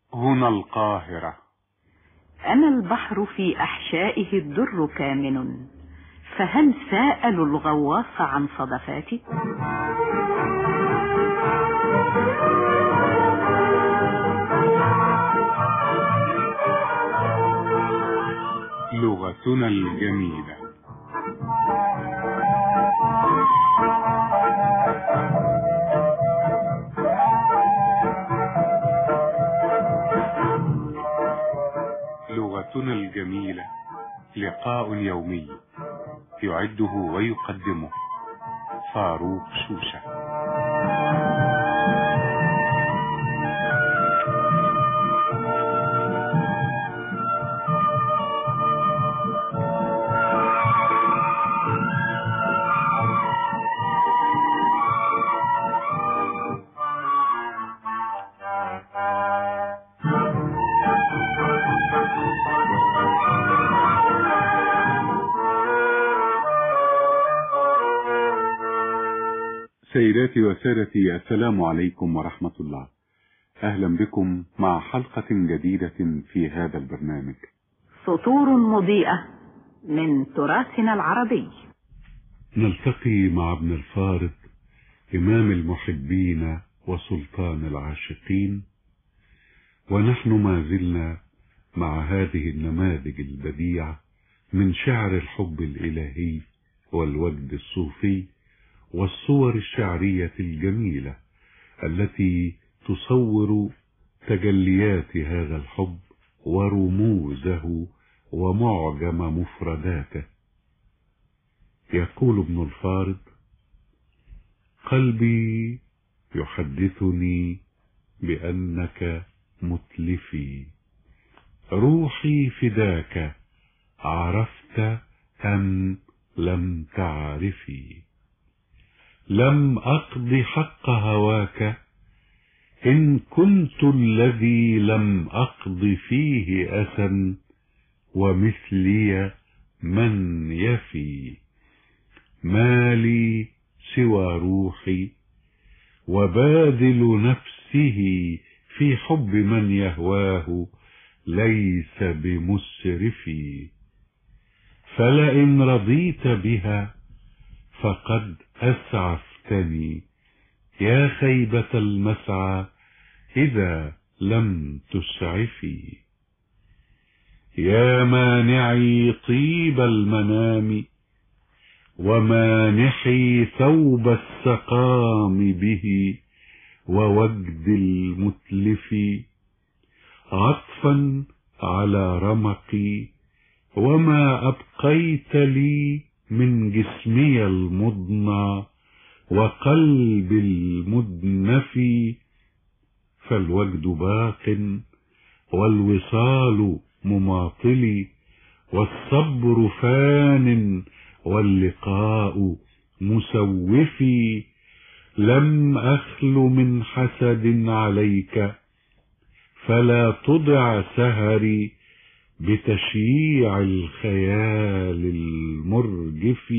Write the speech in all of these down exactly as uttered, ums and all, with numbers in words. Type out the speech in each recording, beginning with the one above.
هنا القاهرة. أنا البحر في أحشائه الدر كامن، فهل سألوا الغواص عن صدفاتي؟ لغتنا الجميلة. لغتنا الجميلة لقاء يومي يعده ويقدمه فاروق شوشة. سيداتي وسادتي، السلام عليكم ورحمة الله. أهلا بكم مع حلقة جديدة في هذا البرنامج، سطور مضيئة من تراثنا العربي. نلتقي مع ابن الفارض، إمام المحبين وسلطان العاشقين، ونحن ما زلنا مع هذه النماذج البديعة من شعر الحب الإلهي والوجد الصوفي والصور الشعرية الجميلة التي تصور تجليات هذا الحب ورموزه ومعجم مفرداته. يقول ابن الفارض: قلبي يحدثني بأنك متلفي، روحي فداك، عرفت أم لم تعرفي، لم أقض حق هواك إن كنت الذي لم أقض فيه أسا، ومثلي من يفي، ما لي سوى روحي، وباذل نفسه في حب من يهواه ليس بمسرفي، فلئن رضيت بها فقد أسعفتني، يا خيبة المسعى إذا لم تسعفي، يا مانعي طيب المنام ومانحي ثوب السقام به ووجد المتلف، عطفا على رمقي وما أبقيت لي من جسمي المضنى وقلب المدنف، فالوجد باق والوصال مماطلي، والصبر فان واللقاء مسوفي، لم أخل من حسد عليك فلا تضع سهري بتشييع الخيال المرجف،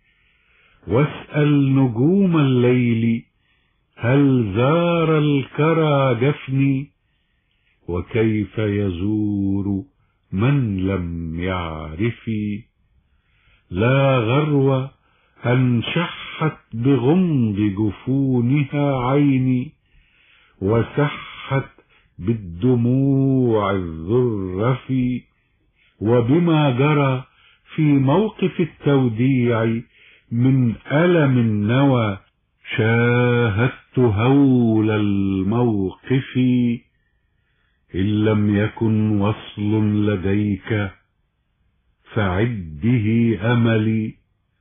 واسأل نجوم الليل هل زار الكرى جفني، وكيف يزور من لم يعرف، لا غرو أن شحت بغمض جفونها عيني، وسحت بالدموع الذرف، وبما جرى في موقف التوديع من ألم النوى شاهدت هول الموقف، إن لم يكن وصل لديك فعد به أملي،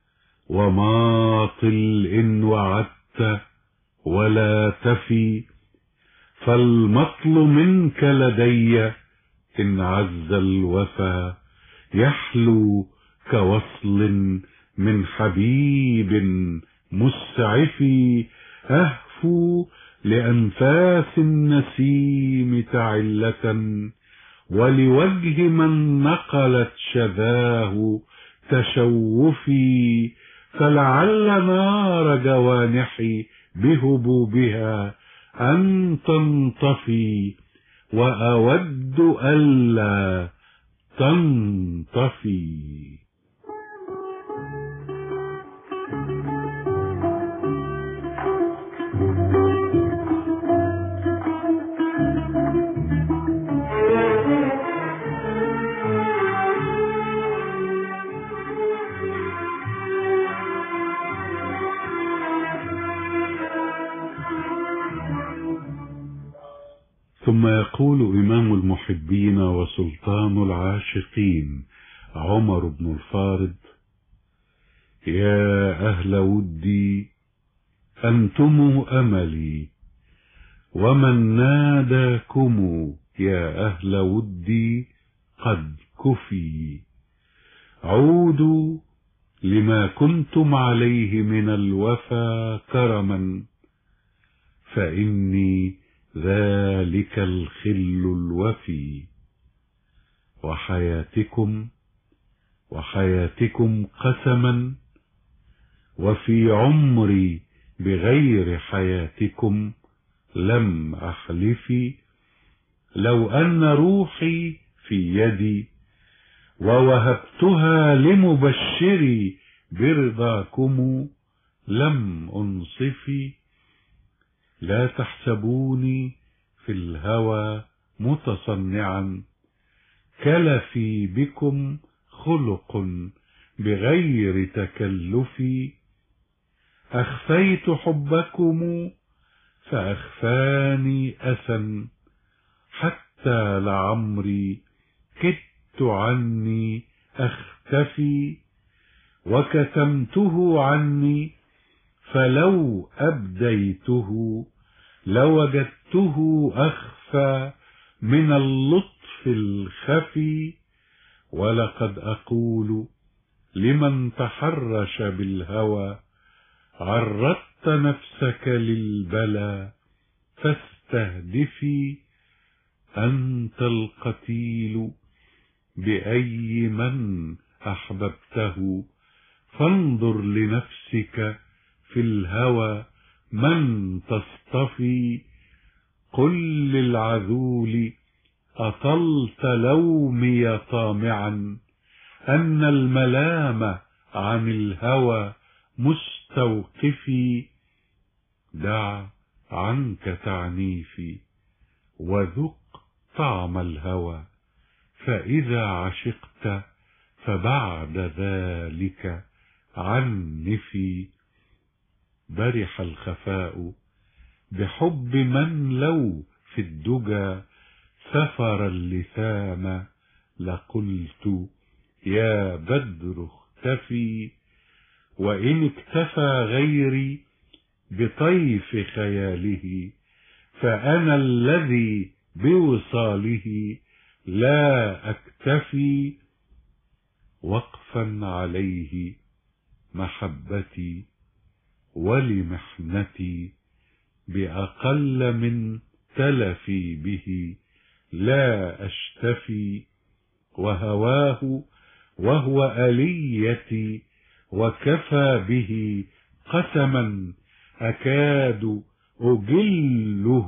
وماطل إن وعدت ولا تفي، فالمطل منك لدي إن عز الوفا يحلو كوصل من حبيب مسعف، أهفو لأنفاس النسيم تعلة، ولوجه من نقلت شذاه تشوفي، فلعل نار جوانحي بهبوبها أن تنطفي، وأود ألا تنطفي. ثم يقول إمام المحبين وسلطان العاشقين عمر بن الفارض: يا أهل ودي أنتم أملي، ومن ناداكم يا أهل ودي قد كفي. عودوا لما كنتم عليه من الوفا كرما، فإني ذلك الخل الوفي. وحياتكم وحياتكم قسما، وفي عمري بغير حياتكم لم أحلفي. لو أن روحي في يدي ووهبتها لمبشري برضاكم لم أنصفي. لا تحسبوني في الهوى متصنعا، كلفي بكم خلق بغير تكلف. أخفيت حبكم فأخفاني أسا، حتى لعمري كدت عني أختفي. وكتمته عني فلو أبديته لوجدته أخفى من اللطف الخفي. ولقد أقول لمن تحرش بالهوى: عرضت نفسك للبلى فاستهدفي. أنت القتيل بأي من أحببته، فانظر لنفسك في الهوى من تصطفي. قل للعذول أطلت لومي طامعا، أن الملام عن الهوى مستوقفي. دع عنك تعنيفي وذق طعم الهوى، فإذا عشقت فبعد ذلك عنفي. برح الخفاء بحب من لو في الدجى سفر اللثام، لقلت يا بدر اختفي. وإن اكتفى غيري بطيف خياله، فأنا الذي بوصاله لا أكتفي. وقفا عليه محبتي ولمحنتي، بأقل من تلفي به لا أشتفي. وهواه وهو آليتي، وكفى به قسما أكاد أجله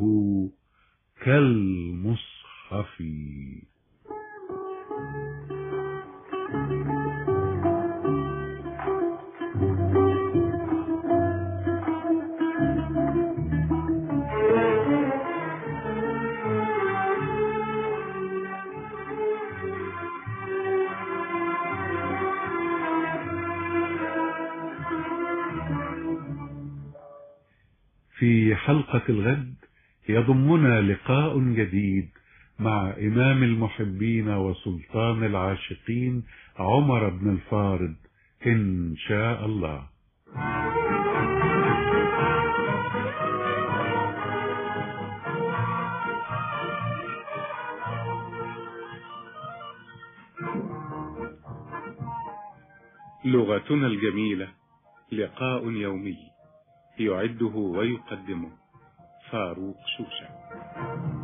كالمصحف. في حلقة الغد يضمنا لقاء جديد مع إمام المحبين وسلطان العاشقين عمر بن الفارض إن شاء الله. لغتنا الجميلة لقاء يومي، يعده ويقدمه فاروق شوشة.